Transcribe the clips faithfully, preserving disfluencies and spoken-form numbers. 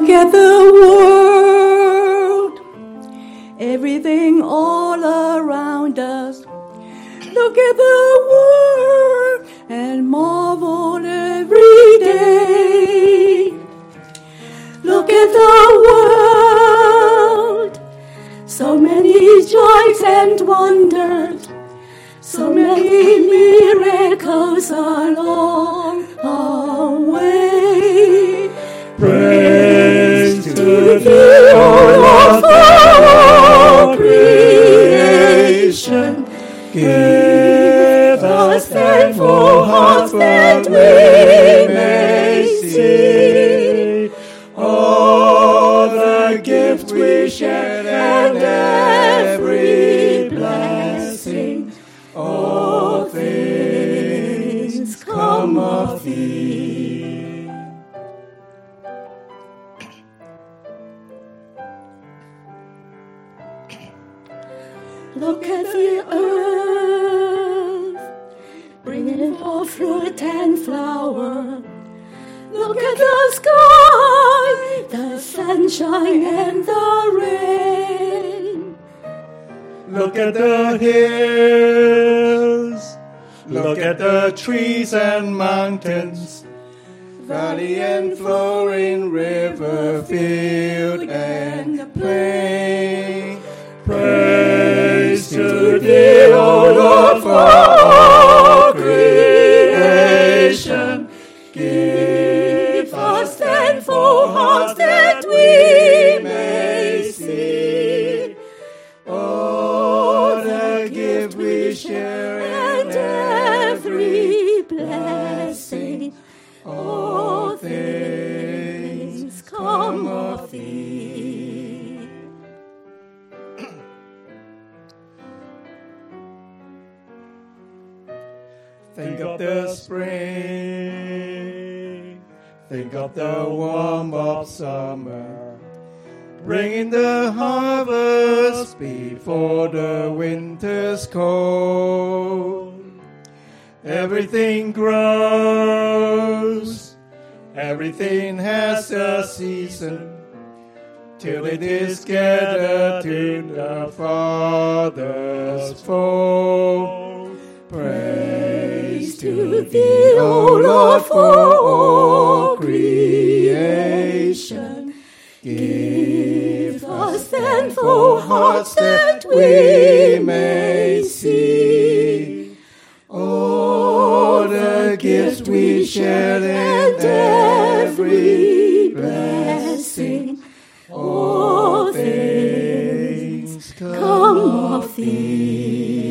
Look at the world, everything all around us. Look at the world and marvel every day. Look at the world, so many joys and wonders, so many miracles along our way. Praise to Thee, O Lord, for all creation. Give us thankful hearts that we may see all the gifts we share and every blessing. All things come of Thee. Look at the earth, bringing forth fruit and flower. Look at the sky, the sunshine and the rain. Look at the hills, look at the trees and mountains, valley and flowing river, field and plain. Praise to Thee, O Lord, for all creation. Give us thankful hearts that we may see all the gifts we share and every blessing. All things come of Thee. Think of the spring, think of the warmth of summer, bringing the harvest before the winter's cold. Everything grows, everything has a season, till it is gathered to the Father's fold. Praise to Thee, O Lord, for all creation. Give us thankful hearts that we may see all the gifts we share and every blessing. All things come of Thee.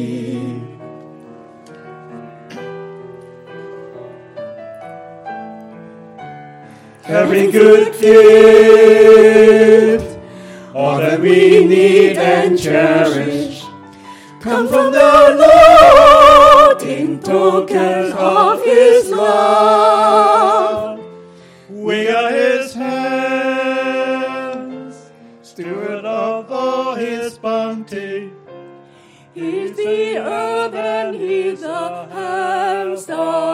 Every good gift, all that we need and cherish, come from the Lord in token of His love. We are His hands, steward of all His bounty. He's the earth and He's the heavens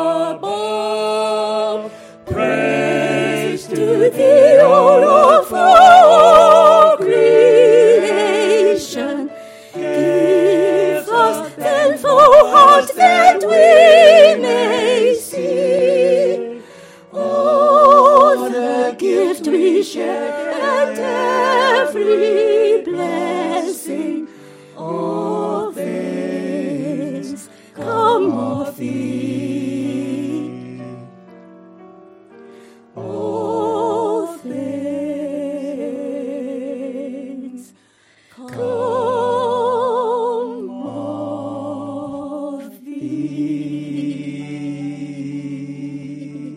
above. Praise to Thee, O Lord, for all creation. Give us thankful hearts that we may see all the gifts we share and every blessing. All things come of Thee. All things come of Thee.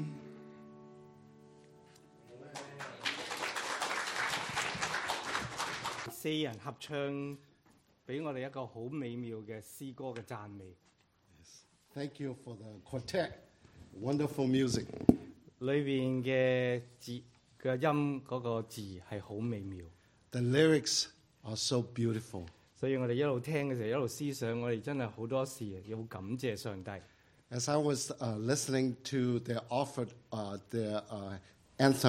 四人合唱，俾我哋一個好美妙嘅詩歌嘅讚美。 Thank you for the quartet. Wonderful music. 裏邊嘅字嘅音嗰個字係好美妙。 The lyrics are so beautiful. 所以我哋一路聽嘅時候，一路思想，我哋真係好多事要感謝上帝。 As I was uh, listening to their offered uh, their uh, anthem,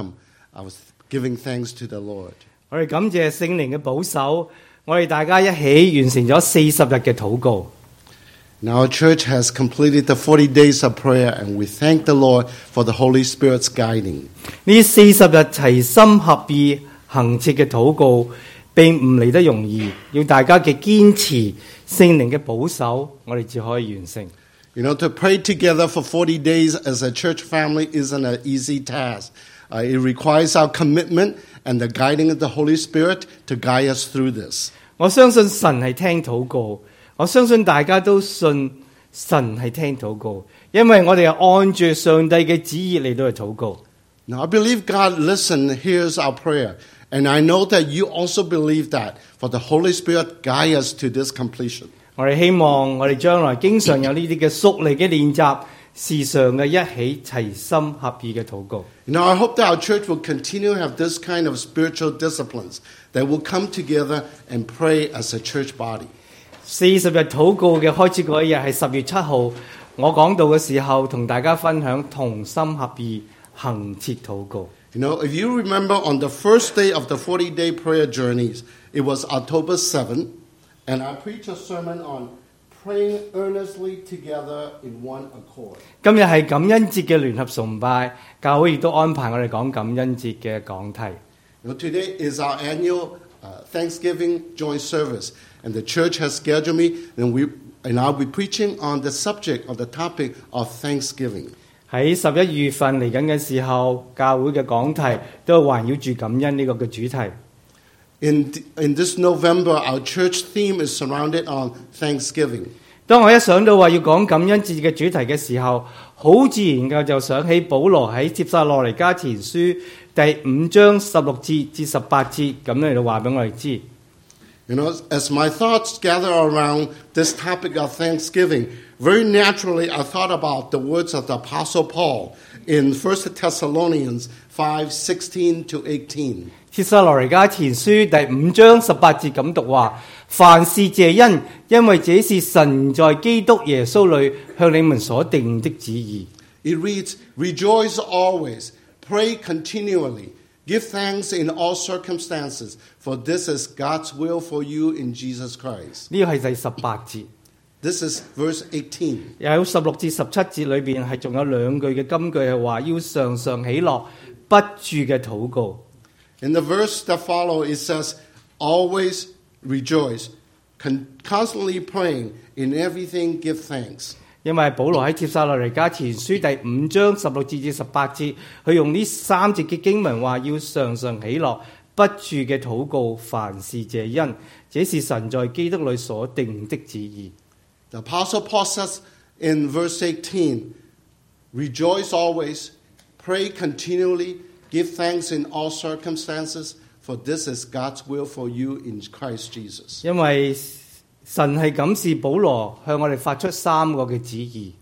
I was giving thanks to the Lord. 我哋感謝聖靈嘅保守，我哋大家一起完成咗四十日嘅禱告。 Now our church has completed the forty days of prayer, and we thank the Lord for the Holy Spirit's guiding. 呢四十日齊心合意行切嘅禱告，並唔嚟得容易，要大家嘅堅持聖靈嘅保守，我哋至可以完成。 You know, to pray together for forty days as a church family isn't an easy task. Uh, it requires our commitment and the guiding of the Holy Spirit to guide us through this. 我相信神係聽禱告，我相信大家都信神係聽禱告，因為我哋係按住上帝嘅旨意嚟到去禱告。 Now, I believe God listens, hears our prayer, and I know that you also believe that, for the Holy Spirit guide us to this completion. 我哋希望我哋將來經常有呢啲嘅屬靈嘅練習，時常嘅一起齊心合意嘅禱告。 Now, I hope that our church will continue to have this kind of spiritual disciplines that will come together and pray as a church body. 四十日禱告嘅開始嗰一日係十月七號，我講道嘅時候同大家分享同心合意行切禱告。 You know, if you remember on the first day of the forty-day prayer journeys, it was October seventh, and I preached a sermon on praying earnestly together in one accord. 今日係感恩節嘅聯合崇拜，教會亦都安排我哋講感恩節嘅講題。 You know, today is our annual uh, Thanksgiving joint service, and the church has scheduled me, and we and I'll be preaching on the subject of the topic of Thanksgiving. 喺十一月份嚟緊嘅時候，教會嘅講題都係環繞住感恩呢個嘅主題。 In in this November, our church theme is surrounded on Thanksgiving. 當我一想到話要講感恩節嘅主題嘅時候，好自然嘅就想起保羅喺帖撒羅尼迦前書第五章十六節至十八節咁嚟到話俾我哋知。 You know, as my thoughts gather around this topic of Thanksgiving, very naturally I thought about the words of the Apostle Paul in First Thessalonians five sixteen to eighteen. 帖撒羅尼迦前書第五章十八節咁讀話：凡事謝恩，因為這是神在基督耶穌裏向你們所定的旨意。 It reads, "Rejoice always, pray continually, give thanks in all circumstances, for this is God's will for you in Jesus Christ." 呢個係第十八節。 This is verse eighteen. 又有十六至十七節裏邊係仲有兩句嘅金句係話要常常喜樂，不住嘅禱告。 In the verse that follow, it says, "Always rejoice, con- constantly praying, in everything give thanks." 因為保羅喺帖撒羅尼迦前書第五章十六節至十八節，佢用呢三節嘅經文話要常常喜樂，不住嘅禱告，凡事謝恩，這是神在基督裏所定的旨意。 The Apostle Paul says in verse eighteen, "Rejoice always, pray continually, give thanks in all circumstances, for this is God's will for you in Christ Jesus." 因為神係感示保羅向我哋發出三個嘅旨意。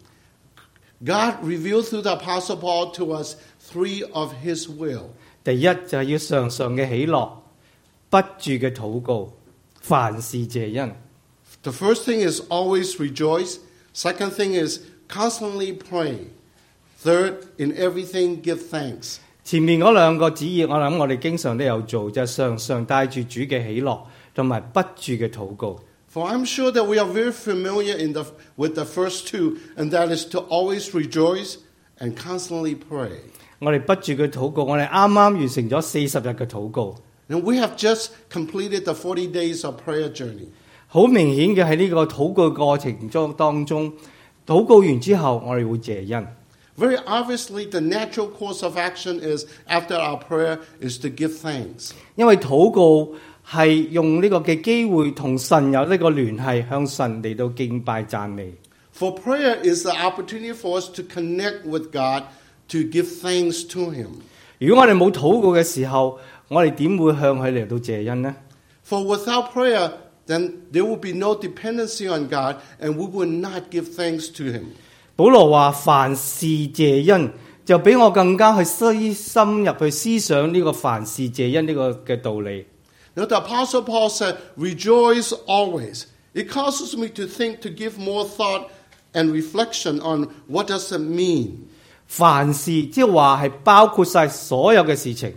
God revealed through the Apostle Paul to us three of his will. 第一就係要常常嘅喜樂，不住嘅禱告，凡事謝恩。 The first thing is always rejoice. Second thing is constantly pray. Third, in everything give thanks. 前面嗰兩個旨意，我諗我哋經常都有做，就係常常帶住主嘅喜樂，同埋不住嘅禱告。 For I'm sure that we are very familiar in the, with the first two, and that is to always rejoice and constantly pray. 我哋不住嘅禱告，我哋啱啱完成咗四十日嘅禱告。 And we have just completed the forty days of prayer journey. 好明顯嘅喺呢個禱告過程中當中，禱告完之後，我哋會謝恩。 Very obviously, the natural course of action is after our prayer is to give thanks. 因為禱告係用呢個嘅機會同神有呢個聯繫，向神嚟到敬拜讚美。 For prayer is the opportunity for us to connect with God, to give thanks to Him. 如果我哋冇禱告嘅時候，我哋點會向佢嚟到謝恩呢？ For without prayer, then there will be no dependency on God, and we will not give thanks to Him. 保羅話：凡事謝恩，就俾我更加去思深入去思想呢個凡事謝恩呢個嘅道理。 Now, the Apostle Paul said, "Rejoice always." It causes me to think, to give more thought and reflection on what does it mean. 凡事即係話係包括晒所有嘅事情。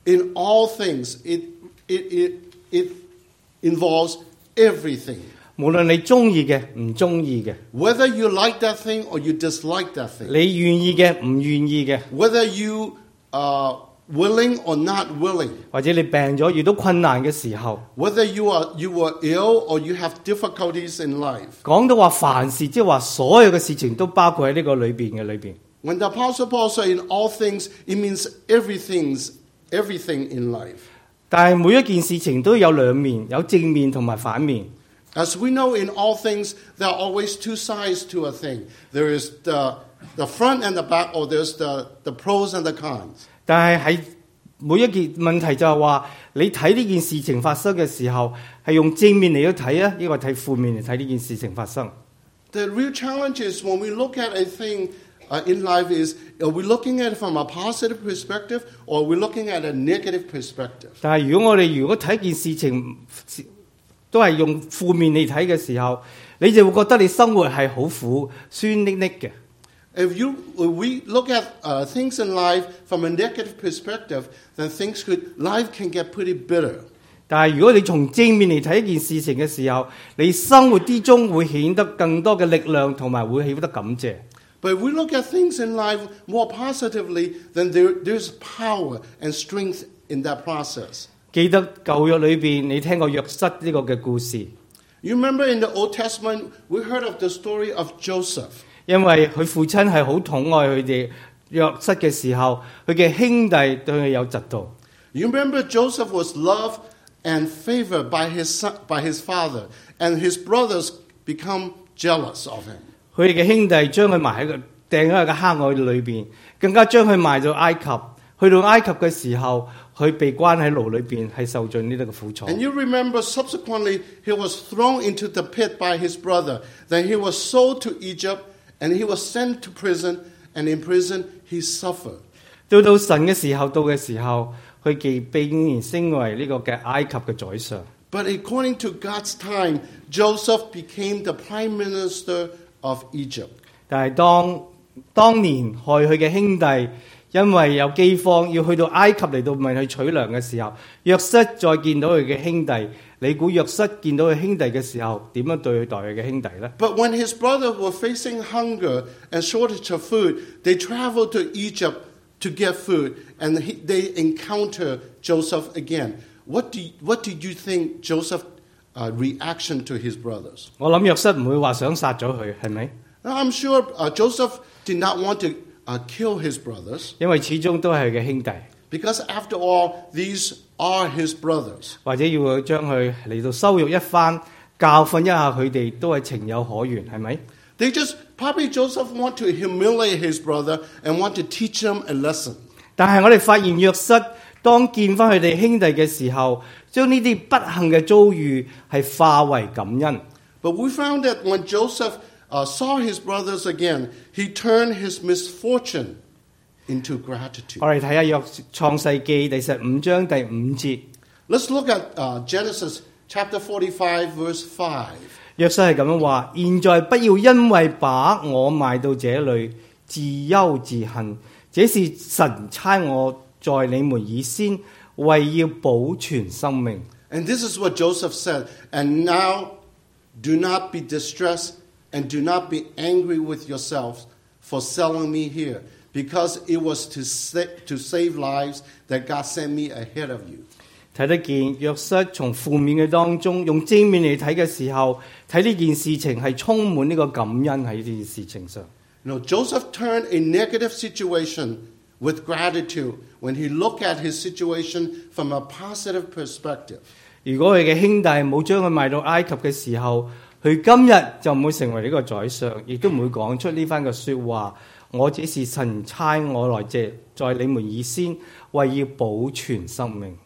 In all things, it, it, it, it involves everything. 無論你中意嘅唔中意嘅， Whether you like that thing or you dislike that thing. 你願意嘅唔願意嘅， Whether you are willing or not willing. 或者你病咗遇到困難嘅時候， Whether you are you were ill or you have difficulties in life. 講到話凡事，即係話所有嘅事情都包括喺呢個裏邊嘅裏邊。 When the Apostle Paul said in all things, it means everything's everything in life. 但係每一件事情都有兩面，有正面同埋反面。 As we know, in all things, there are always two sides to a thing. There is the, the front and the back, or there's the, the pros and the cons. 但係喺每一件問題就係話，你睇呢件事情發生嘅時候，係用正面嚟到睇啊，抑或睇負面嚟睇呢件事情發生？ The real challenge is when we look at a thing uh, in life is, are we looking at it from a positive perspective or are we looking at a negative perspective? 但係如果我哋如果睇件事情都係用負面嚟睇嘅時候，你就會覺得你生活係好苦、酸澀澀嘅。 If you, if we look at uh, things in life from a negative perspective, then things could, life can get pretty bitter. 但係如果你從正面嚟睇一件事情嘅時候，你生活之中會顯得更多嘅力量，同埋會顯得感謝。 But if we look at things in life more positively, then there, there's power and strength in that process. 記得舊約裏邊，你聽過約瑟呢個嘅故事， You remember in the Old Testament, we heard of the story of Joseph. 因為佢父親係好疼愛佢哋約瑟嘅時候，佢嘅兄弟對佢有嫉妒。 You remember Joseph was loved and favored by his son, by his father, and his brothers become jealous of him. 佢哋嘅兄弟將佢埋喺個掟喺個坑海裏邊，更加將佢賣到埃及。去到埃及嘅時候，佢被關喺牢裏邊，係受盡呢啲嘅苦楚。 And you remember subsequently he was thrown into the pit by his brother. Then he was sold to Egypt, and he was sent to prison, and in prison he suffered. 到到神嘅時候到嘅時候，佢既被竟然升為呢個嘅埃及嘅宰相。 But according to God's time, Joseph became the prime minister of Egypt. 但係當當年害佢嘅兄弟，因為有饑荒，要去到埃及嚟到問佢取糧嘅時候，約瑟再見到佢嘅兄弟，你估約瑟見到佢兄弟嘅時候，點樣對佢待佢嘅兄弟呢？ But when his brothers were facing hunger and shortage of food, they traveled to Egypt to get food, and he, they encounter Joseph again. What do you, what did you think Joseph's uh, reaction to his brothers? 我諗約瑟唔會話想殺咗佢，係咪？ Now, I'm sure uh, Joseph did not want to uh, kill his brothers 因為始終都係佢嘅兄弟， because, after all, these are his brothers. 或者要將佢嚟到羞辱一番，教訓一下佢哋，都係情有可原，係咪？ They just probably Joseph want to humiliate his brother and want to teach him a lesson. 但係我哋發現約瑟當見翻佢哋兄弟嘅時候，將呢啲不幸嘅遭遇係化為感恩。 But we found that when Joseph uh, saw his brothers again, he turned his misfortune into gratitude. 我哋睇下約創世記第十五章第五節， Let's look at uh, Genesis chapter forty-five, verse five. 約瑟係咁樣話：現在不要因為把我賣到這裏自憂自恨，這是神差我在你們以先，為要保存生命。 And this is what Joseph said. And now do not be distressed and do not be angry with yourselves for selling me here, because it was to, sa- to save lives that God sent me ahead of you. 睇得見約瑟從負面嘅當中，用正面嚟睇嘅時候，睇呢件事情係充滿呢個感恩喺呢件事情上。 You know, Joseph turned a negative situation with gratitude when he looked at his situation from a positive perspective. 如果佢嘅兄弟冇將佢賣到埃及嘅時候，佢今日就唔會成為呢個宰相，亦都唔會講出呢番嘅説話。我只是神差我來借，在你們以先，為要保存生命。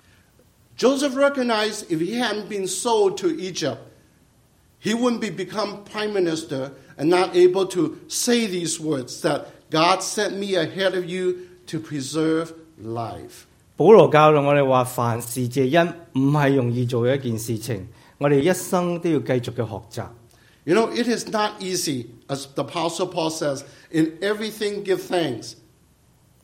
Joseph recognized if he hadn't been sold to Egypt, he wouldn't be become prime minister and not able to say these words that God sent me ahead of you to preserve life. 保羅教導我哋話，凡事謝恩唔係容易做嘅一件事情，我哋一生都要繼續嘅學習。 You know, it is not easy, as the Apostle Paul says, in everything give thanks.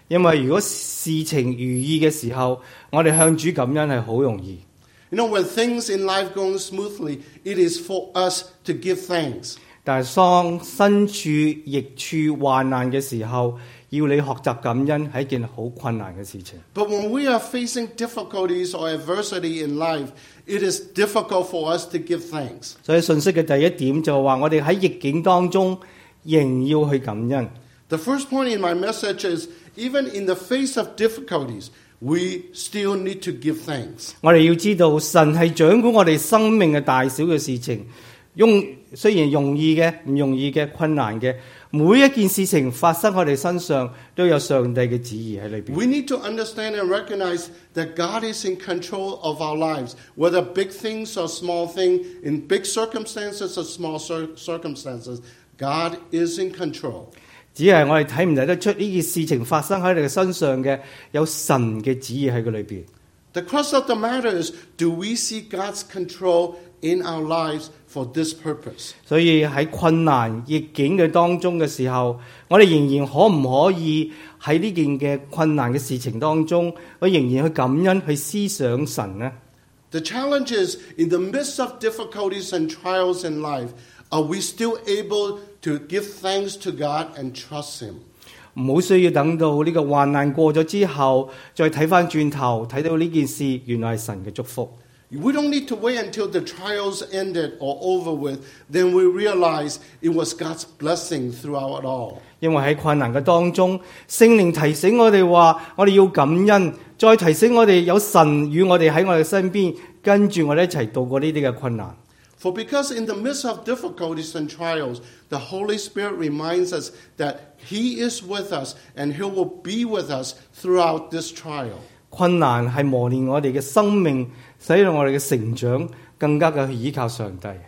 因為如果事情如意嘅時候，我哋向主感恩係好容易。 You know, when things in life go smoothly, it is for us to give thanks. 但係當身處逆處患難嘅時候，要你學習感恩係一件好困難嘅事情。 But when we are facing difficulties or adversity in life, it is difficult for us to give thanks. 所以信息嘅第一點就話，我哋喺逆境當中仍要去感恩。 The first point in my message is, even in the face of difficulties, we still need to give thanks. 我哋要知道神係掌管我哋生命嘅大小嘅事情，用雖然容易嘅、唔容易嘅、困難嘅，每一件事情發生喺我哋身上，都有上帝嘅旨意喺裏邊。 We need to understand and recognize that God is in control of our lives, whether big things or small things, in big circumstances or small cir- circumstances, God is in control. 只係我哋睇唔睇得出呢件事情發生喺你嘅身上嘅，有神嘅旨意喺佢裏邊。 The crux of the matter is, do we see God's control in our lives for this purpose? 所以喺困難逆境嘅當中嘅時候，我哋仍然可唔可以喺呢件嘅困難嘅事情當中，我仍然去感恩去思想神呢？ The challenge is, in the midst of difficulties and trials in life, are we still able to give thanks to God and trust Him? 唔好需要等到呢個患難過咗之後，再睇翻轉頭睇到呢件事，原來係神嘅祝福。 We don't need to wait until the trials ended or over with, then we realize it was God's blessing throughout it all. 因為喺困難嘅當中，聖靈提醒我哋話，我哋要感恩，再提醒我哋有神與我哋喺我哋身邊，跟住我哋一齊度過呢啲嘅困難。 For because in the midst of difficulties and trials, the Holy Spirit reminds us that He is with us and He will be with us throughout this trial. 困難係磨練我哋嘅生命，使到我哋嘅成長更加嘅依靠上帝。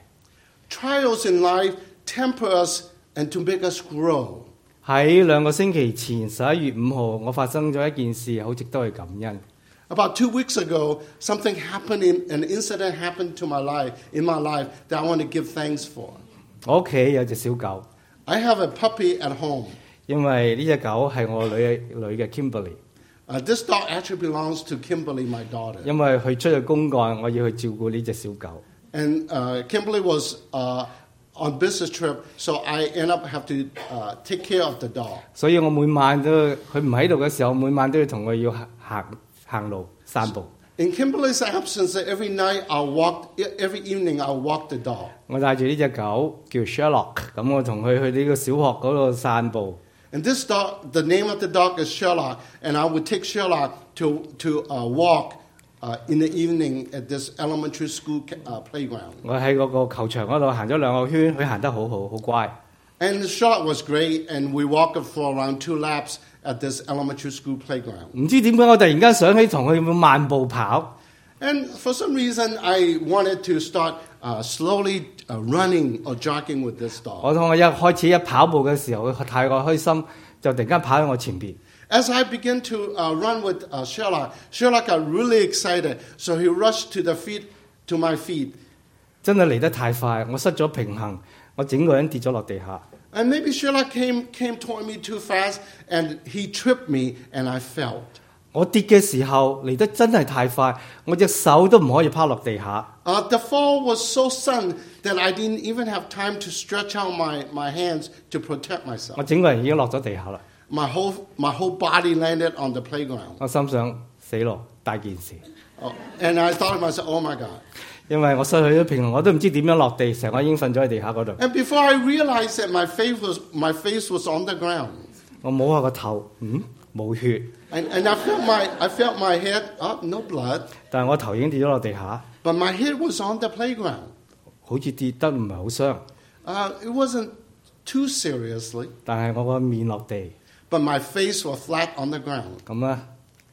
Trials in life temper us and to make us grow. 喺兩個星期前十一月五號，我發生咗一件事，好值得去感恩。 About two weeks ago, something happened, in, an incident happened to my life, in my life that I want to give thanks for. 我屋企有隻小狗， I have a puppy at home. 因為呢隻狗係我女嘅女嘅 Kimberly， Uh, this dog actually belongs to Kimberly, my daughter. 因為佢出咗公幹，我要去照顧呢隻小狗。 And uh, Kimberly was uh, on business trip, so I end up have to uh, take care of the dog. 所以我每晚都佢唔喺度嘅時候，每晚都要同佢要行行行路散步。 In Kimberly's absence, every night I'll walk, every evening I'll walk the dog. 我帶住呢隻狗叫 Sherlock， 咁我同佢去呢個小學嗰度散步。 And this dog, the name of the dog is Sherlock, and I would take Sherlock to, to uh, walk uh, in the evening at this elementary school uh, playground. 我喺嗰個球場嗰度行咗兩個圈，佢行得好好，好乖。 And Sherlock was great, and we walked for around two laps at this elementary school playground. 唔知點解我突然間想起同佢慢步跑。 And for some reason, I wanted to start uh, slowly uh, running or jogging with this dog. 我同我一開始一跑步嘅時候，佢太過開心，就突然間跑喺我前邊。 As I began to uh, run with uh, Sherlock, Sherlock got really excited, so he rushed to the feet, to my feet. 真係嚟得太快，我失咗平衡，我整個人跌咗落地下。 And maybe Sherlock came, came toward me too fast, and he tripped me, and I fell. 我跌嘅時候嚟得真係太快，我隻手都唔可以拋落地下。 Uh, the fall was so sudden that I didn't even have time to stretch out my, my hands to protect 我 myself. 整個人已經落咗地下啦。 My whole, my whole body landed on the playground. 我心想死咯，大件事， Oh, and I thought to myself, oh my God. 因為我失去咗平衡，我都唔知點樣落地，成個已經瞓咗喺地下嗰度。 And before I realized that my face was, my face was on the ground. 我摸下個頭，嗯，冇血， And, and I felt my, I felt my head, oh, no blood. 但係我頭已經跌咗落地下， But my head was on the playground. 好似跌得唔係好傷， Uh, it wasn't too seriously, 但係我個面落地， but my face was flat on the ground. 咁啦，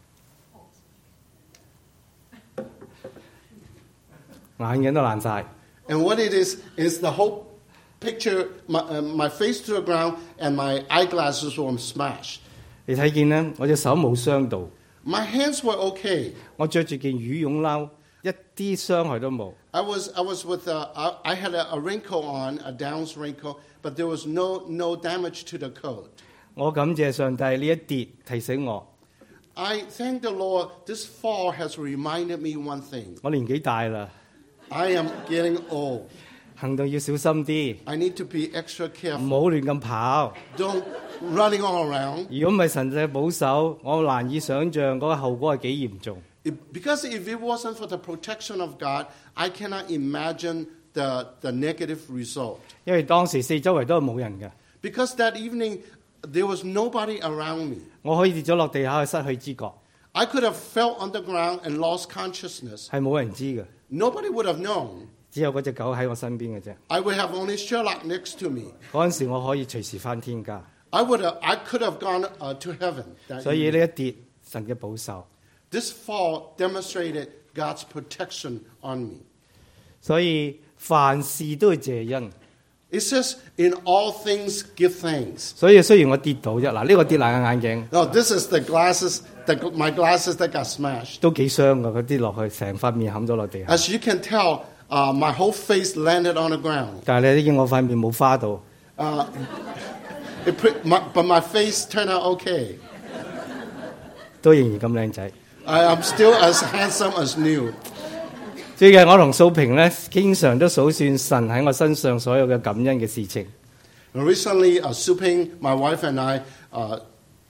眼鏡都爛晒。 And what it is, is the whole picture, my, uh, my face to the ground and my eyeglasses were smashed. 你睇見咧，我隻手冇傷到， My hands were okay. 我着住件羽絨褸，一啲傷害都冇。 I was, I was with a, I, I had a, a raincoat on, a down's raincoat, but there was no, no damage to the coat. 我感謝上帝呢一跌提醒我， I thank the Lord. This fall has reminded me one thing. 我年紀大啦， I am getting old. 行動要小心啲， I need to be extra 唔 careful. 好亂咁跑。 Don't running all around. 如果唔係神嘅保守，我難以想像嗰個後果係幾嚴重。 If- because if it wasn't for the protection of God, I cannot imagine the, the negative result. 因為當時四周圍都係冇人嘅， Because that evening, there was nobody around me. 我可以跌咗落地下去失去知覺， I could have fell on the ground and lost consciousness. 係冇人知嘅， Nobody would have known. 只有嗰隻狗喺我身邊嘅啫。 I would have only Sherlock next to me. 嗰陣時我可以隨時翻天家， I would have, I could have gone uh, to heaven. That 所以 evening. 呢一跌神嘅保守， This fall demonstrated God's protection on me. 所以凡事都要謝恩。 It says, in all things give thanks. 所以雖然我跌倒啫，嗱呢個跌爛嘅眼鏡 Now, this is the glasses, the, my glasses that got smashed. 都幾傷㗎，佢跌落去成塊面冚咗落地下。 As you can tell, uh, my whole face landed on the ground. 但係你見我塊面冇花到， Uh, it put my, but my face turned out okay. 都仍然咁靚仔。 I am still as handsome as new. 最近我同素萍咧，經常都數算神喺我身上所有嘅感恩嘅事情。 And recently, uh, Su Ping, my wife, and I uh,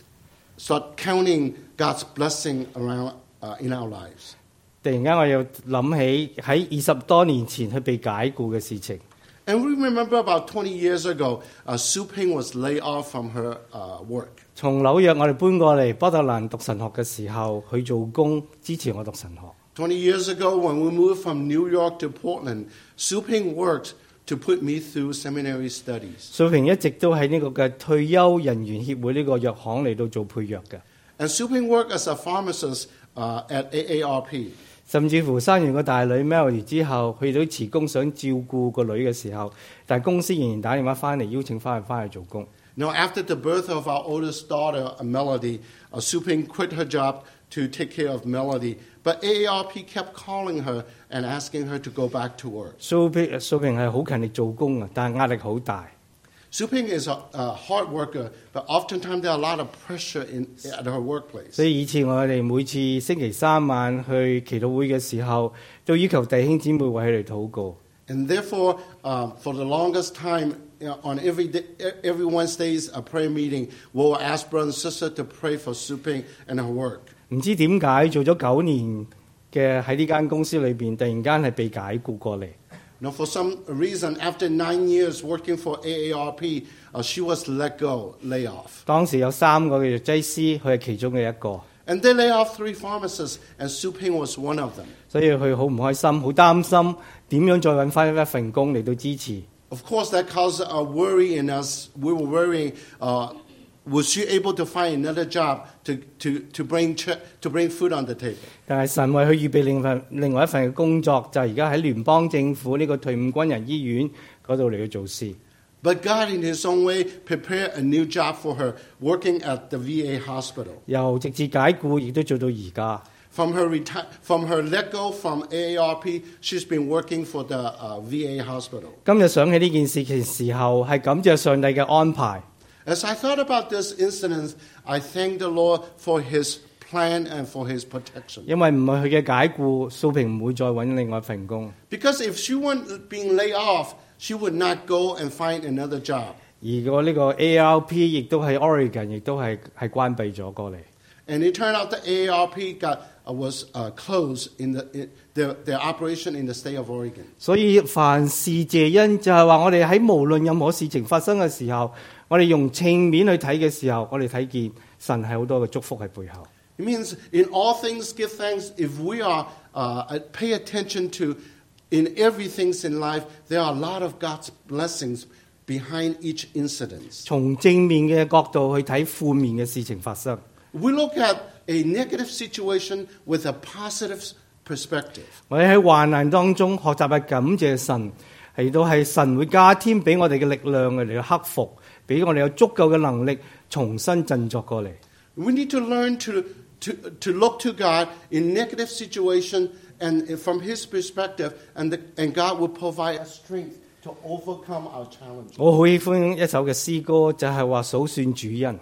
start counting God's blessing around uh, in our lives. 突然間我又諗起喺二十多年前佢被解雇嘅事情。 And we remember about twenty years ago, uh, Su Ping was laid off from her uh, work. 從紐約我哋搬過嚟波特蘭讀神學嘅時候，佢做工支持我讀神學。 twenty years ago, when we moved from New York to Portland, Su Ping worked to put me through seminary studies. 素萍一直都喺呢個嘅退休人員協會呢個藥行嚟到做配藥嘅， And Su Ping worked as a pharmacist uh, at A A R P. 甚至乎生完個大女 Melody 之後，去到辭工想照顧個女嘅時候，但係公司仍然打電話翻嚟邀請翻佢翻去做工。 Now, after the birth of our oldest daughter, uh, Melody, uh, Su Ping quit her job to take care of Melody. But A A R P kept calling her and asking her to go back to work. 素萍素萍係好勤力做工啊，但係壓力好大。 Su Ping is a, a hard worker, but oftentimes there are a lot of pressure in, at her workplace. 所以以前我哋每次星期三晚去祈禱會嘅時候，都要求弟兄姊妹為佢哋禱告。 And therefore, uh, for the longest time, you know, on every day, every Wednesday's uh, prayer meeting, we'll ask brother and sister to pray for Su Ping and her work. 唔知點解做咗九年嘅喺呢間公司裏邊，突然間係被解雇過嚟。 Now, for some reason, after nine years working for A A R P, uh, she was let go, lay off. 當時有三個嘅藥劑師，佢係其中嘅一個， And they lay off three pharmacists, and Su Ping was one of them. 所以佢好唔開心，好擔心點樣再揾翻一份工嚟到支持。 Of course, that caused a worry in us. We were worrying, uh, was she able to find another job to, to, to, bring, ch- to bring food on the table? 但係神為佢預備另份另外一份嘅工作，就係而家喺聯邦政府呢個退伍軍人醫院嗰度嚟去做事。 But God, in His own way, prepared a new job for her, working at the V A hospital. 由直至解雇，亦都做到而家。 From her, reti- from her let go from A A R P, she's been working for the uh, V A hospital. 今日想起呢件事嘅時候，係感謝上帝嘅安排。 As I thought about this incident, I thank the Lord for His plan and for His protection. 因為唔係佢嘅解雇，素萍唔會再揾另外一份工。 Because if she weren't being laid off, she would not go and find another job. 而個呢個 A R P 亦都係 Oregon，亦都係係關閉咗過嚟。 And it turned out that A A R P got, uh, was uh, closed in, the, in their, their operation in the state of Oregon. 所以凡事謝恩就係話，我哋喺無論任何事情發生嘅時候，我哋用正面去睇嘅時候，我哋睇見神係好多嘅祝福喺背後。 It means in all things give thanks. If we are uh, pay attention to in everything in life, there are a lot of God's blessings behind each incident. 從正面嘅角度去睇負面嘅事情發生。 We look at a negative situation with a positive perspective. 我哋喺患難當中學習去感謝神，嚟到係神會加添俾我哋嘅力量嚟到克服，俾我哋有足夠嘅能力重新振作過嚟。 We need to learn to, to, to look to God in negative situation and from His perspective, and, the, and God will provide us strength to overcome our challenges. 我好喜歡一首嘅詩歌，就係話數算主恩。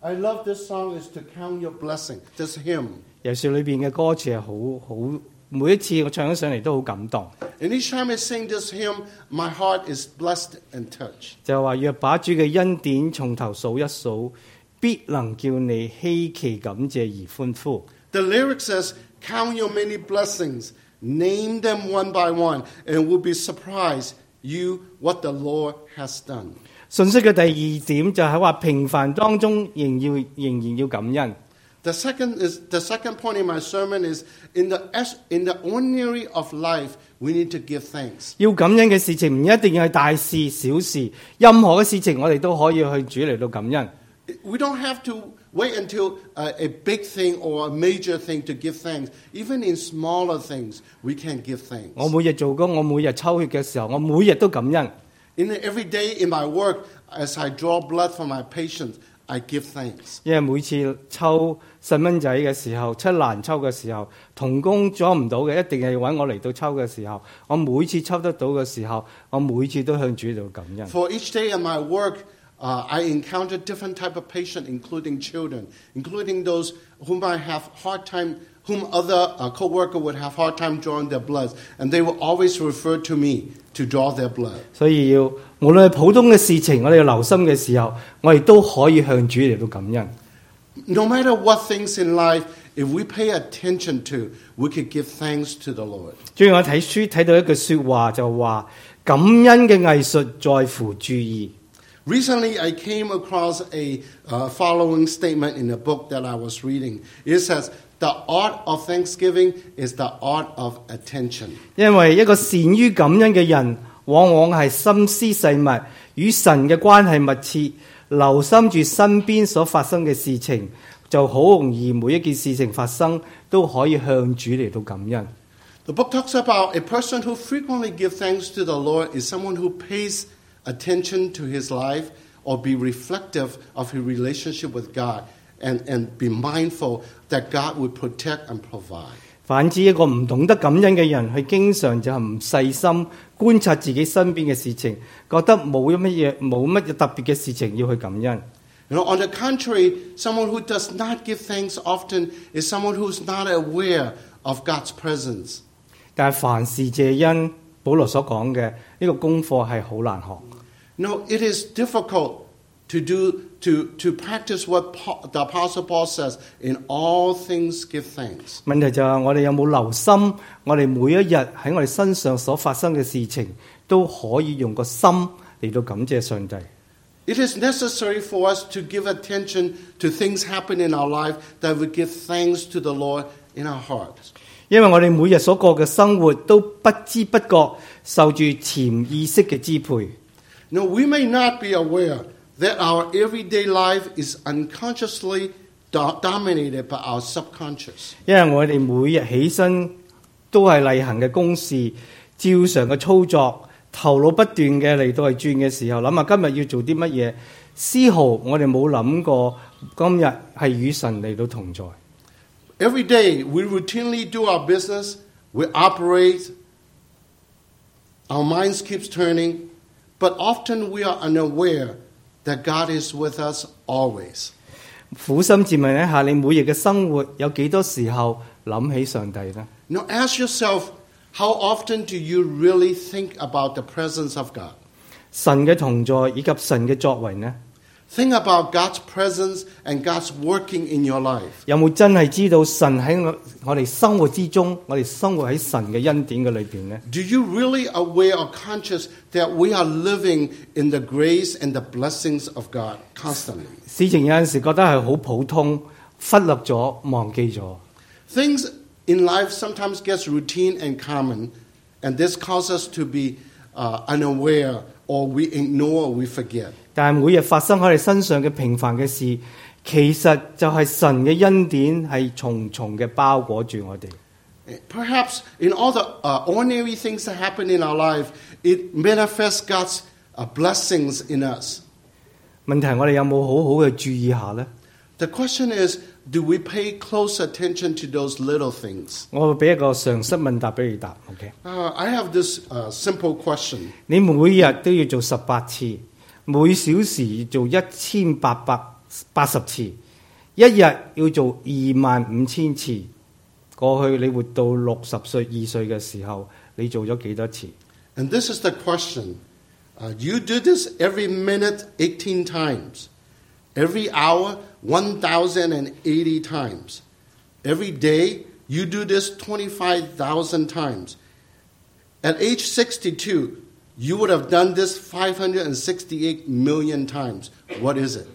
I love this song is to count your blessing. This hymn. 耶穌裏邊嘅歌詞係好好，每一次我唱起上嚟都好感動。 And each time I sing this hymn, my heart is blessed and touched. 就係話若把主嘅恩典從頭數一數，必能叫你稀奇感謝而歡呼。 The lyric says, count your many blessings, name them one by one, and will be surprised you what the Lord has done. 信息嘅第二點就係話平凡當中仍要仍然要感恩。 The second is the second point in my sermon is in the in the ordinary of life we need to give thanks. 要感恩嘅事情唔一定要係大事小事，任何嘅事情我哋都可以去主嚟到感恩。 We don't have to wait until a, a big thing or a major thing to give thanks. Even in smaller things, we can give thanks. 我每日做工，我每日抽血嘅時候，我每日都感恩。 In every day in my work, as I draw blood for my patients, I give thanks. 因為每次抽細蚊仔嘅時候，出難抽嘅時候，同工裝唔到嘅，一定係揾我嚟到抽嘅時候，我每次抽得到嘅時候，我每次都向主嚟到感恩。 For each day in my work, uh, I encounter different type of patient, including children, including those whom I have hard time, whom other uh, co-worker would have hard time drawing their blood, and they will always refer to me to draw their blood. 所以要無論係普通嘅事情，我哋要留心嘅時候，我哋都可以向主嚟到感恩。 No matter what things in life, if we pay attention to, we could give thanks to the Lord. 最近我睇書睇到一句說話就話，感恩嘅藝術在乎注意。 Recently, I came across a uh, following statement in a book that I was reading. It says, "The art of thanksgiving is the art of attention." 因為一個善於感恩嘅人，往往係心思細密，與神嘅關係密切，留心住身邊所發生嘅事情，就好容易每一件事情發生都可以向主嚟到感恩。 The book talks about a person who frequently gives thanks to the Lord is someone who pays attention to his life or be reflective of his relationship with God and, and be mindful that God will protect and provide. 反之，一個唔懂得感恩嘅人，佢經常就係唔細心觀察自己身邊嘅事情，覺得冇乜嘢冇乜嘢特別嘅事情要去感恩。 You know, on the contrary, someone who does not give thanks often is someone who is not aware of God's presence. 但係凡事謝恩，保羅所講嘅呢個功課係好難學。 No, it is difficult to do to to practice what Paul, the Apostle Paul says. In all things, give thanks. 問題就係我哋有冇留心，我哋每一日喺我哋身上所發生嘅事情，都可以用個心嚟到感謝上帝。 It is necessary for us to give attention to things happen in our life that we give thanks to the Lord in our hearts. 因為我哋每日所過嘅生活都不知不覺受住潛意識嘅支配。 Now, we may not be aware that our everyday life is unconsciously do- dominated by our subconscious. 因為我哋每日起身都係例行嘅公事，照常嘅操作，頭腦不斷嘅嚟到係轉嘅時候，諗下今日要做啲乜嘢，絲毫我哋冇諗過今日係與神嚟到同在。 Every day, we routinely do our business, we operate, our minds keeps turning, but often we are unaware that God is with us always. 苦心自問一下，你每日嘅生活有幾多時候諗起上帝呢？ Now ask yourself, how often do you really think about the presence of God? 神嘅同在以及神嘅作為呢？ Think about God's presence and God's working in your life. 有冇真係知道神喺我我哋生活之中，我哋生活喺神嘅恩典嘅裏邊呢？ Do you really aware or conscious that we are living in the grace and the blessings of God constantly? 事情有陣時覺得係好普通，忽略咗、忘記咗。 Things in life sometimes gets routine and common, and this causes us to be uh, unaware, or we ignore, or we forget. 但係每日發生喺我哋身上嘅平凡嘅事，其實就係神嘅恩典係重重嘅包裹住我哋。 Perhaps in all the uh, ordinary things that happen in our life, it manifests God's uh, blessings in us. 問題係我哋有冇好好嘅注意下呢？ The question is, do we pay close attention to those little things? 我會俾一個常識問答俾你答 ，OK？ Uh, I have this uh, simple question. 你每日都要做十八次，每小時要做一千八百八十次，一日要做二萬五千次。過去你活到六十歲二歲嘅時候，你做咗幾多次？ And this is the question. Uh, you do this every minute eighteen times. Every hour one thousand eighty times. Every day you do this twenty-five thousand times. At age sixty-two, you would have done this five hundred sixty-eight million times. What is it?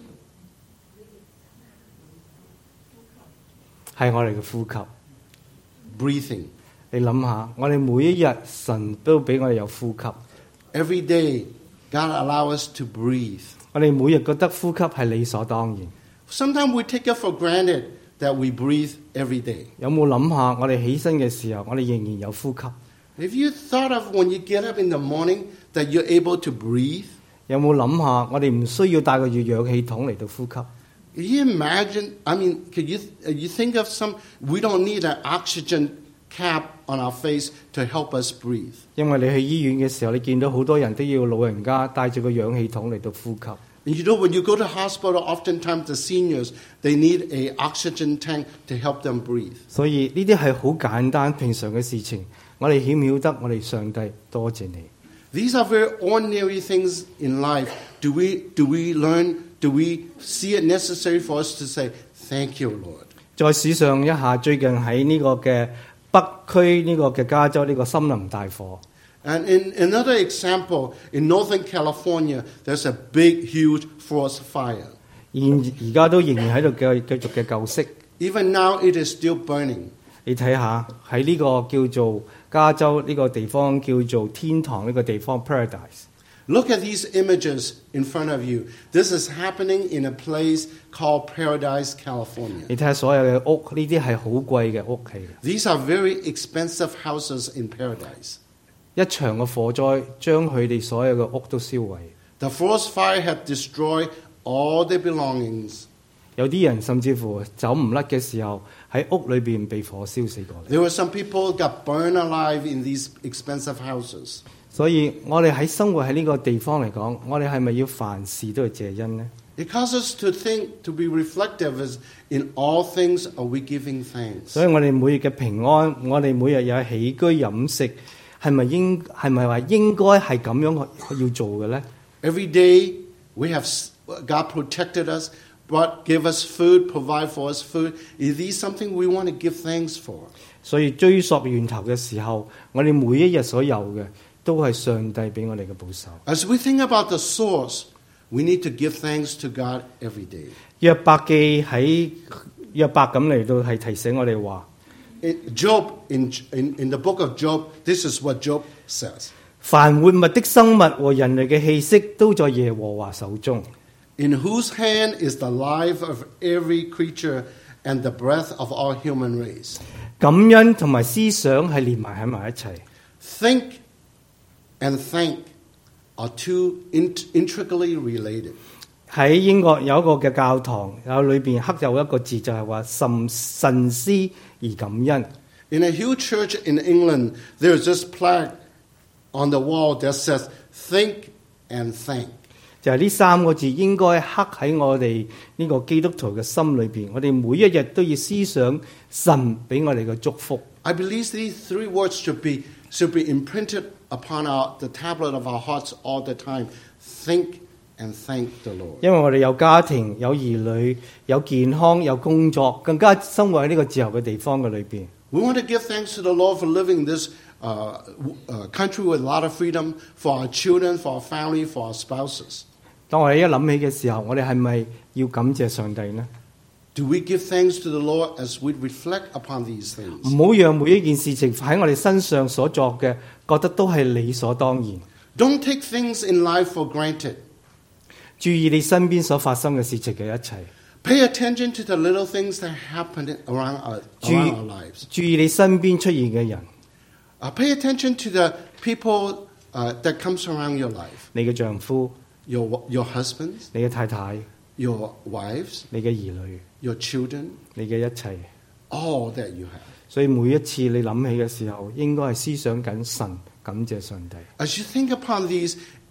係我哋嘅呼吸。 Breathing. 你諗下，我哋每一日神都俾我哋有呼吸。 Every day, God allows us to breathe. 我哋每日覺得呼吸係理所當然。 Sometimes we take it for granted that we breathe every day. 有冇諗下，我哋起身嘅時候，我哋仍然有呼吸？ Have you thought of when you get up in the morning that you're able to breathe? 有冇諗下，我哋唔需要帶個氧氣筒嚟到呼吸？ Can you imagine? I mean, could you you think of some? We don't need an oxygen cap on our face to help us breathe. 因為你去醫院嘅時候，你見到好多人都要老人家帶住個氧氣筒嚟到呼吸。 And you know, when you go to hospital, oftentimes the seniors they need a oxygen tank to help them breathe. 所以呢啲係好簡單平常嘅事情，我哋曉唔曉得？我哋上帝多謝你。 These are very ordinary things in life. Do we do we learn? Do we see it necessary for us to say thank you, Lord? 再試上一下，最近喺呢個嘅北區呢個嘅加州呢個森林大火。 And in another example, in Northern California, there's a big, huge forest fire. 現而家都仍然喺度繼繼續嘅救熄。 Even now, it is still burning. 你睇下喺呢個叫做加州呢個地方叫做天堂呢個地方 Paradise。 Look at these images in front of you. This is happening in a place called Paradise, California. 你睇下所有嘅屋，呢啲係好貴嘅屋嚟嘅。 These are very expensive houses in Paradise. 一場嘅火災將佢哋所有嘅屋都燒毀。 The forest fire had destroyed all their belongings. 有啲人甚至乎走唔甩嘅時候，喺屋裏邊被火燒死過嚟。 There were some people who got burned alive in these expensive houses. 所以我哋喺生活喺呢個地方嚟講，我哋係咪要凡事都要謝恩呢？ It causes us to think, to be reflective as in all things are we giving thanks. 所以我哋每日嘅平安，我哋每日有起居飲食，係咪應係咪話應該係咁樣要做嘅呢？ Every day we have God protected us, but give us food, provide for us food. Is these something we want to give thanks for? 所以追溯源頭嘅時候，我哋每一日所有嘅都係上帝俾我哋嘅保守。 As we think about the source, we need to give thanks to God every day. 約伯記喺約伯咁嚟到係提醒我哋話。 In Job, in, in, in the book of Job, this is what Job says. 凡活物的生物和人類嘅氣息都在耶和華手中。 In whose hand is the life of every creature and the breath of all human race. 感恩同埋思想係連埋喺埋一齊。 Think and thank are two int- intricately related. 喺英國有一個嘅教堂，有裏邊刻有一個字就係話神神思而感恩。 In a huge church in England, there's this plaque on the wall that says, think and thank. 就係呢三個字應該刻喺我哋呢個基督徒嘅心裏邊，我哋每一日都要思想神俾我哋嘅祝福。 I believe these three words should be, should be imprinted upon our, the tablet of our hearts all the time. Think and thank the Lord. 因為我哋有家庭、有兒女、有健康、有工作，更加生活喺呢個自由嘅地方嘅裏邊。 We want to give thanks to the Lord for living in this uh, uh, country with a lot of freedom for our children, for our family, for our spouses. 當我哋一諗起嘅時候，我哋係咪要感謝上帝呢？ Do we give thanks to the Lord as we reflect upon these things? 唔好讓每一件事情喺我哋身上所作嘅，覺得都係理所當然。 Don't take things in life for granted. 注意你身邊所發生嘅事情嘅一切。 Pay attention to the little things that happen around our, 注意 around our lives. 注意你身邊出現嘅人， Uh, pay attention to the people uh, that comes around your life. 你嘅丈夫、 Your, your husbands, 你嘅太太、 your wives, 你嘅兒女、 your children, 你嘅一切。 all that you have. 所以每一次你諗起嘅時候，應該係思想緊神，感謝上帝。 As you think upon these,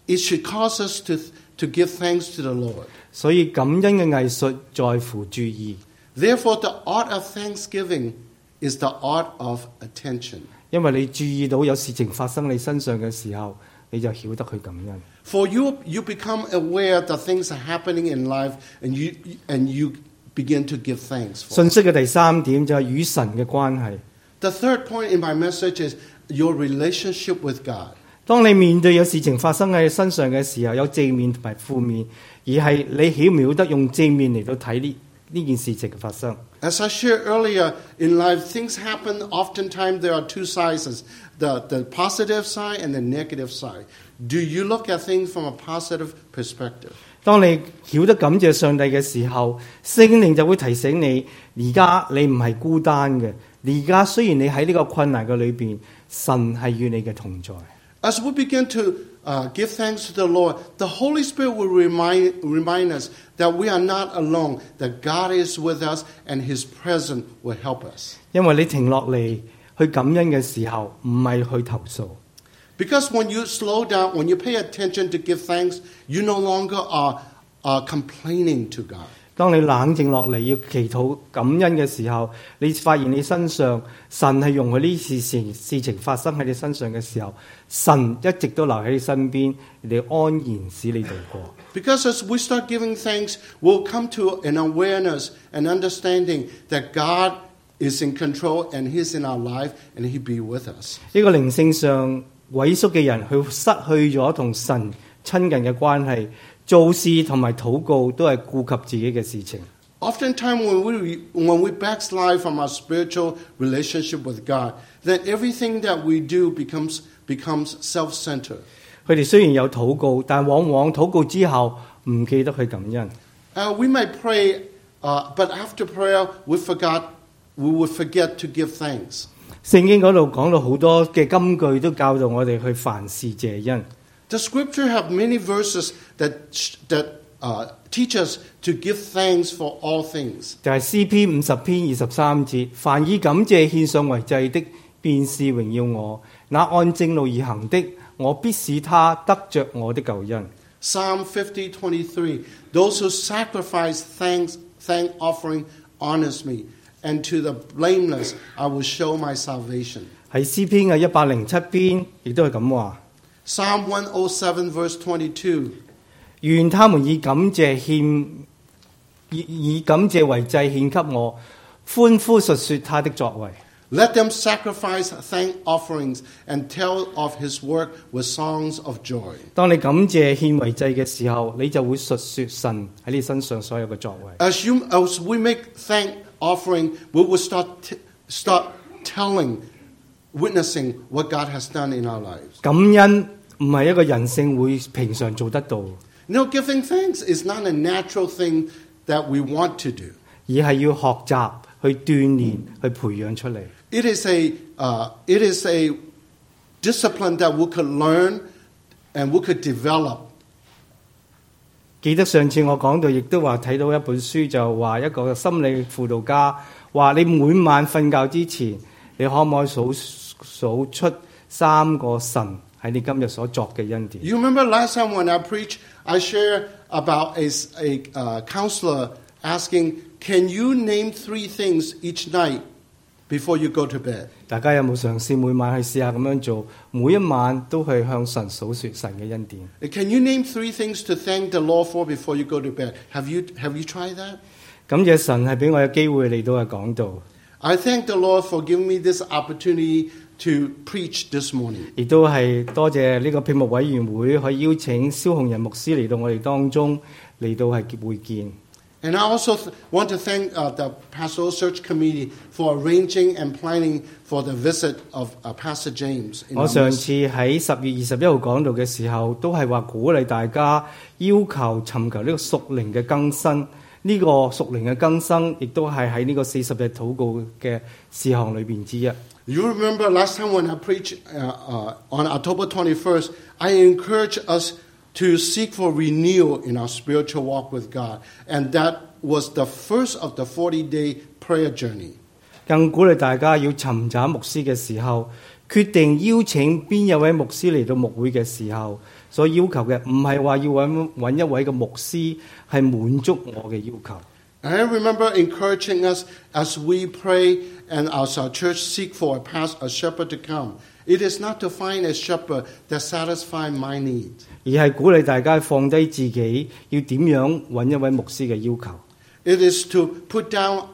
it should cause us to, to give thanks to the Lord. 所以感恩嘅藝術在乎注意， Therefore, the art of thanksgiving is the art of attention. 因為你注意到有事情發生你身上嘅時候，你就曉得去感恩。 For you, you become aware that things are happening in life, and you and you begin to give thanks for. 信息嘅第三點就係與神嘅關係。 The third point in my message is your relationship with God. 當你面對有事情發生喺你身上嘅時候，有正面同埋負面，而係你曉唔曉得用正面嚟到睇呢呢件事情嘅發生。 As I shared earlier, in life, things happen. Oftentimes, there are two sides, the, the positive side and the negative side. Do you look at things from a positive perspective? 當你曉得感謝上帝嘅時候，聖靈就會提醒你，而家你唔係孤單嘅。而家雖然你喺呢個困難嘅裏邊，神係與你嘅同在。 As we begin to uh, give thanks to the Lord, the Holy Spirit will remind, remind us that we are not alone, that God is with us and His presence will help us. 因為你停落嚟去感恩嘅時候，唔係去投訴。 Because when you slow down, when you pay attention to give thanks, you no longer are, are complaining to God. 當你冷靜落嚟要祈禱感恩嘅時候，你發現你身上神係容許呢事情事情發生喺你身上嘅時候，神一直都留喺你身邊，你安然使你度過。 Because as we start giving thanks, we'll come to an awareness and understanding that God is in control and He's in our life and He be with us. 呢個靈性上萎縮嘅人，佢失去咗同神親近嘅關係。 做事同埋禱告都係顧及自己嘅事情。 Oftentimes when we, when we backslide from our spiritual relationship with God, then everything that we do becomes, becomes self-centered. 佢哋雖然有禱告，但往往禱告之後唔記得去感恩。 Uh, we might pray, uh, but after prayer, we forgot, we would forget to give thanks. 聖經嗰度講到好多嘅金句，都教導我哋去凡事謝恩。 The scripture have many verses that, that uh, teach us to give thanks for all things. 就係詩篇五十篇二十三節，凡以感謝獻上為祭的，便是榮耀我；那按正路而行的，我必使他得着我的救恩。 Psalm fifty twenty-three, those who sacrifice thanks, thank offering honors me, and to the blameless I will show my salvation. 喺詩篇嘅一百零七篇，亦都係咁話。 Psalm one oh seven verse twenty-two. 願他們以感謝獻以以感謝為祭獻給我，歡呼述說他的作為。 Let them sacrifice thank offerings and tell of His work with songs of joy. 當你感謝獻為祭嘅時候，你就會述說神喺你身上所有嘅作為。 As you, as we make thank offering, we will start t- start telling, witnessing what God has done in our lives. 感恩唔係一個人性會平常做得到， You know, giving thanks is not a natural thing that we want to do. 而係要學習去鍛鍊、去培養出嚟。 It is a uh, it is a discipline that we could learn and we could develop. 記得上次我講到，亦都話睇到一本書，就話一個心理輔導家話：你每晚瞓覺之前，你可唔可以數數出三個神喺你今日所作嘅恩典？ You remember last time when I preached, I shared about a, a uh, counselor asking, can you name three things each night before you go to bed? 大家有冇嘗試每晚去試下咁樣做？每一晚都去向神數說神嘅恩典。 Can you name three things to thank the Lord for before you go to bed? Have you, have you tried that? 感謝神係俾我有機會嚟到嘅講道， I thank the Lord for giving me this opportunity to preach this morning. 亦都係多謝呢個聘牧委員會可以邀請蕭紅仁牧師嚟到我哋當中嚟到係會見。 And I also th- want to thank uh, the Pastoral Search Committee for arranging and planning for the visit of uh, Pastor James. in 我 our 上 midst. 次喺十月二十一號講道嘅時候，都係話鼓勵大家要求尋求呢個屬靈嘅更新。呢、個屬靈嘅更新，亦都係喺呢個四十日禱告嘅事項裏邊之一。 You remember last time when I preached uh, uh, on October twenty-first, I encouraged us to seek for renewal in our spiritual walk with God. And that was the first of the forty-day prayer journey. 更鼓勵大家要尋找牧師嘅時候，決定邀請邊一位牧師嚟到牧會嘅時候， 所要求嘅，唔係話要揾揾一位嘅牧師係滿足我嘅要求。 I remember encouraging us as we pray and as our church seek for a past, a shepherd to come. It is not to find a shepherd that satisfies my need. 而係鼓勵大家放低自己，要點樣揾一位牧師嘅要求。 It is to put down,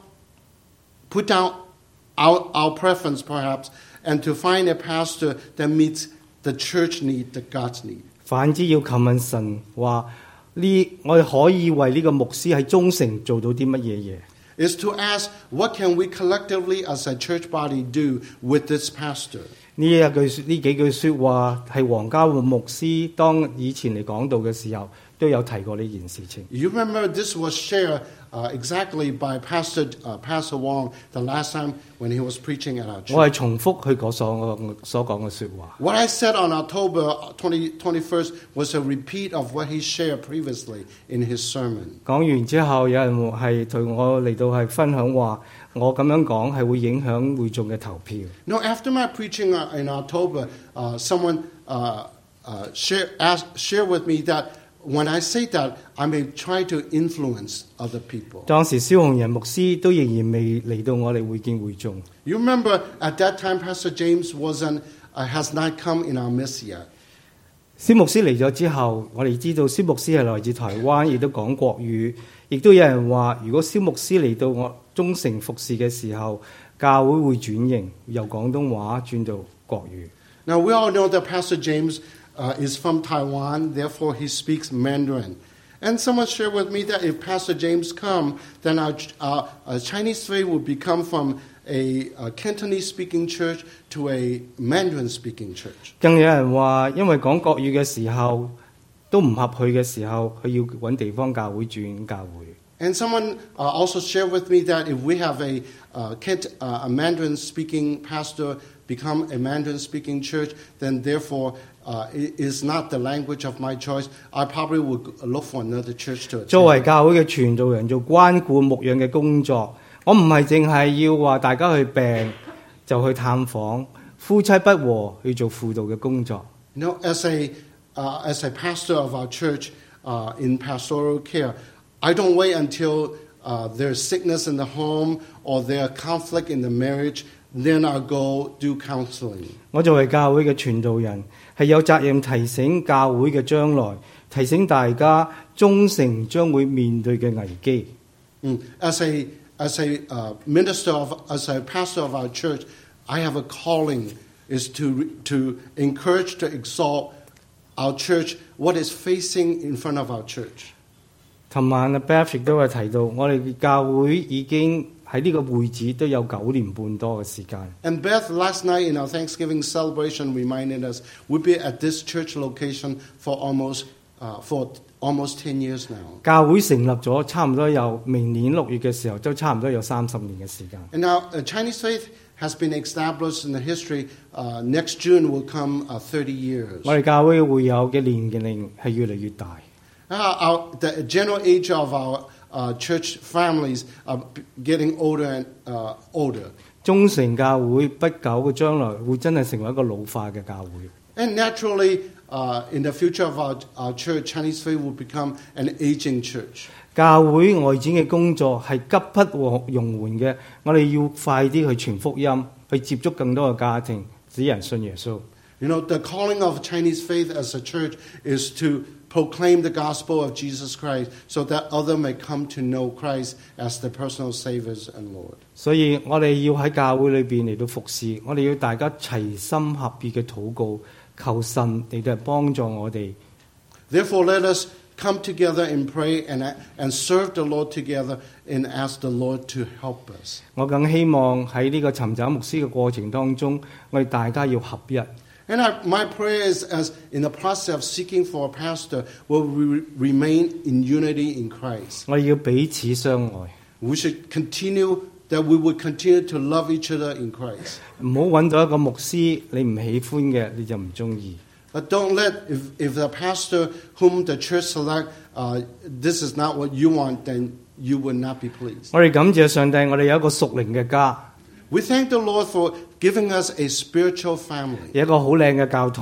put down our, our preference perhaps, and to find a pastor that meets the church need, the God's need. 反之要求問神話，呢我哋可以為呢個牧師喺忠誠做到啲乜嘢嘢？ Is to ask, what can we collectively as a church body do with this pastor? 呢一句呢幾句説話係黃家和牧師當以前嚟講道嘅時候都有提過呢件事情。 You remember this was shared uh, exactly by Pastor uh, Pastor Wong the last time when he was preaching at our 我係 church. 重複佢嗰所所講嘅説話。 What I said on October twentieth, twenty-first was a repeat of what he shared previously in his sermon. 講完之後，有人係同我嚟到係分享話，我咁樣講係會影響會眾嘅投票。 No, after my preaching uh, in October, uh, someone uh, uh, share, asked, share with me that when I say that, I may try to influence other people. 當時蕭紅仁牧師都仍然未嚟到我哋會見會眾。 You remember at that time, Pastor James wasn't, uh, has not come in our midst yet. 蕭牧師嚟咗之後，我哋知道蕭牧師係來自台灣，亦都講國語，亦都有人話，如果蕭牧師嚟到我忠誠服侍嘅時候，教會會轉型，由廣東話轉到國語。 Now, we all know that Pastor James uh, is from Taiwan, therefore he speaks Mandarin. And someone shared with me that if Pastor James come, then our, our, our Chinese faith will become from a, a Cantonese-speaking church to a Mandarin-speaking church. 更有人話，因為講國語嘅時候都唔合佢嘅時候，佢要揾地方教會轉教會。 And someone uh, also shared with me that if we have a, uh, Kent, uh, a Mandarin-speaking pastor become a Mandarin-speaking church, then therefore uh, it is not the language of my choice. I probably would look for another church to 作為 attend. 教會嘅傳道人，做關顧牧養嘅工作，我唔係淨係要話大家去病就去探訪，夫妻不和去做輔導嘅工作。 You know, as a, uh, as a pastor of our church uh, in pastoral care, I don't wait until uh, there's sickness in the home or there's conflict in the marriage, then I'll go do counseling. 我作為教會嘅傳道人，係有責任提醒教會嘅將來，提醒大家忠誠將會面對嘅危機。 Mm. As a as a uh, minister of as a pastor of our church, I have a calling is to to encourage to exalt our church what is facing in front of our church. 琴晚阿 Beth 亦都係提到，我哋教會已經喺呢個會址都有九年半多嘅時間。 And Beth last night in our Thanksgiving celebration reminded us we'll be at this church location for almost uh, for almost ten years now. 教會成立咗差唔多有明年六月嘅時候，都差唔多有三十年嘅時間。 And now uh, Chinese faith has been established in the history. Uh, next June will come uh, thirty years. 我哋教會嘅會友嘅年齡係越嚟越大。 Uh, our, the general age of our uh, church families are getting older and uh, older. 忠誠教會不久嘅將來會真係成為一個老化嘅教會。 And naturally, uh, in the future of our, our church, Chinese faith will become an aging church. 教會外展嘅工作係急不容緩嘅，我哋要快啲去傳福音，去接觸更多嘅家庭，使人信耶穌。 You know, the calling of Chinese faith as a church is to proclaim the gospel of Jesus Christ so that others may come to know Christ as their personal Savior and Lord. 所以我哋要喺教會裏邊嚟到服侍，我哋要大家齊心合意嘅禱告，求神嚟到幫助我哋。 Therefore, let us come together and pray and, and serve the Lord together and ask the Lord to help us. 我更希望喺呢個尋找牧師嘅過程當中，我哋大家要合一。 And I, my prayer is, as in the process of seeking for a pastor, will we remain in unity in Christ. 我哋要彼此相愛， We should continue, that we would continue to love each other in Christ. 唔好揾到一個牧師你唔喜歡嘅，你就唔中意。 But don't let, if, if the pastor whom the church select, uh, this is not what you want, then you will not be pleased. 我哋感謝上帝，我哋有一個屬靈嘅家， We thank the Lord for giving us a spiritual family. 有一個好靚嘅教堂，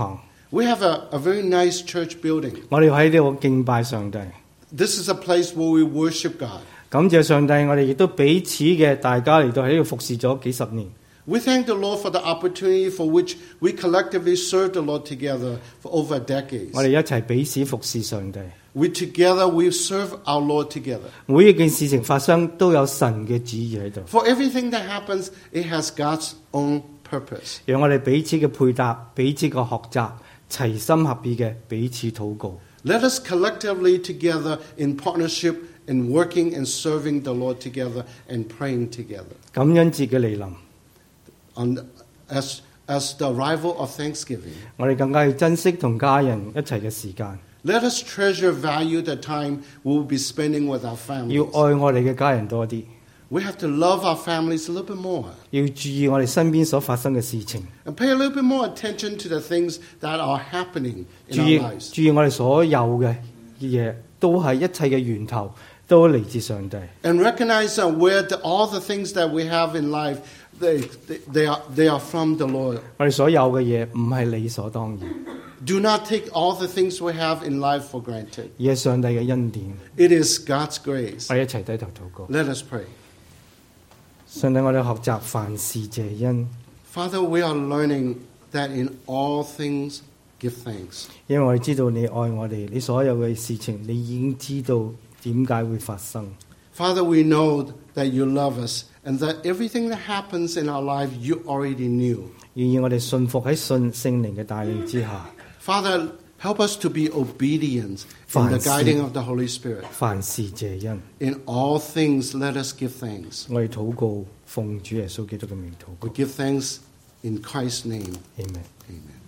We have a, a very nice church building. 我哋喺呢度敬拜上帝， This is a place where we worship God. 感謝上帝，我哋亦都彼此嘅大家嚟到喺呢度服侍咗幾十年。 We thank the Lord for the opportunity for which we collectively serve the Lord together for over decades. 我哋一齊彼此服侍上帝。 We together, we serve our Lord together. 每一件事情發生都有神嘅旨意喺度， For everything that happens, it has God's own purpose. 讓我哋彼此嘅配搭、彼此嘅學習，齊心合意嘅彼此禱告。 Let us collectively together in partnership in working and serving the Lord together and praying together. 感恩節嘅嚟臨， On the, as, as the arrival of Thanksgiving, 我哋更加要珍惜同家人一齊嘅時間， let us treasure, value the time we will be spending with our 要 families. 愛我哋嘅家人多啲， We have to love our families a little bit more 要注意我哋身邊所發生嘅事情， and pay a little bit more attention to the things that are happening in 注 our 意 lives. 注意我哋所有嘅嘢都係一切嘅源頭都嚟自上帝。 And recognize that where the, all the things that we have in life, they, they, they, are, they are from the Lord. 我哋所有嘅嘢唔係理所當然， Do not take all the things we have in life for granted. 而係上帝嘅恩典。 It is God's grace. 我哋一齊低頭禱告。 Let us pray. 上帝，我哋學習凡事謝恩， Father, we are learning that in all things give thanks. 因為我哋知道你愛我哋，你所有嘅事情你已經知道點解會發生。 Father, we know that you love us and that everything that happens in our life you already knew. 願意我哋信服喺信聖靈嘅帶領之下， Father, help us to be obedient in the Fancy. guiding of the Holy Spirit. 凡事謝恩。 In all things, let us give thanks. 我哋禱告，奉主耶穌基督嘅名禱 We 告。 give thanks in Christ's name. Amen。 Amen.